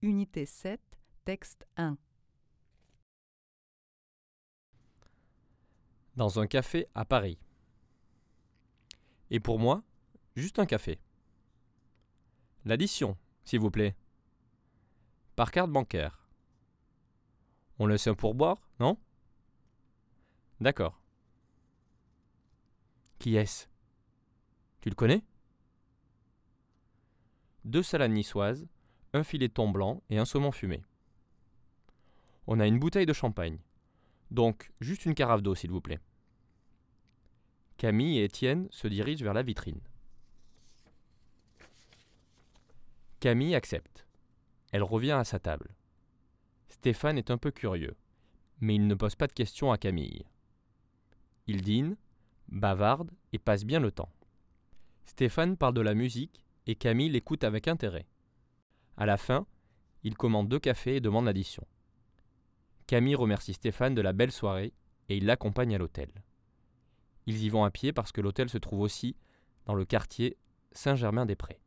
Unité 7, texte 1. Dans un café à Paris. Et pour moi, juste un café. L'addition, s'il vous plaît. Par carte bancaire. On laisse un pourboire, non ? D'accord. Qui est-ce ? Tu le connais ? 2 salades niçoises, un filet de thon blanc et un saumon fumé. On a une bouteille de champagne. Donc, juste une carafe d'eau, s'il vous plaît. Camille et Étienne se dirigent vers la vitrine. Camille accepte. Elle revient à sa table. Stéphane est un peu curieux, mais il ne pose pas de questions à Camille. Il dîne, bavarde et passe bien le temps. Stéphane parle de la musique et Camille l'écoute avec intérêt. À la fin, il commande 2 cafés et demande l'addition. Camille remercie Stéphane de la belle soirée et il l'accompagne à l'hôtel. Ils y vont à pied parce que l'hôtel se trouve aussi dans le quartier Saint-Germain-des-Prés.